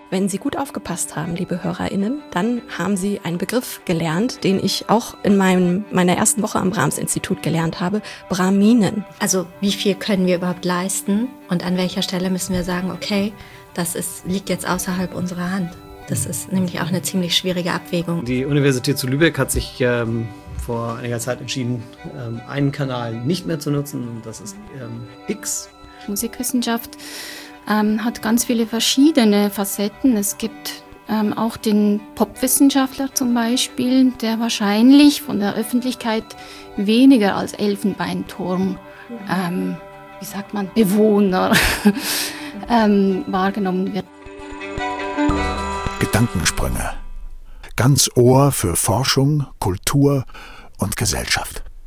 Wenn Sie gut aufgepasst haben, liebe HörerInnen, dann haben Sie einen Begriff gelernt, den ich auch in meiner ersten Woche am Brahms-Institut gelernt habe: Brahminen. Also wie viel können wir überhaupt leisten und an welcher Stelle müssen wir sagen, okay, liegt jetzt außerhalb unserer Hand. Das ist nämlich auch eine ziemlich schwierige Abwägung. Die Universität zu Lübeck hat sich vor einiger Zeit entschieden, einen Kanal nicht mehr zu nutzen, und das ist X. Musikwissenschaft hat ganz viele verschiedene Facetten. Es gibt auch den Popwissenschaftler zum Beispiel, der wahrscheinlich von der Öffentlichkeit weniger als Elfenbeinturm, Bewohner wahrgenommen wird. Gedankensprünge. Ganz Ohr für Forschung, Kultur und Gesellschaft.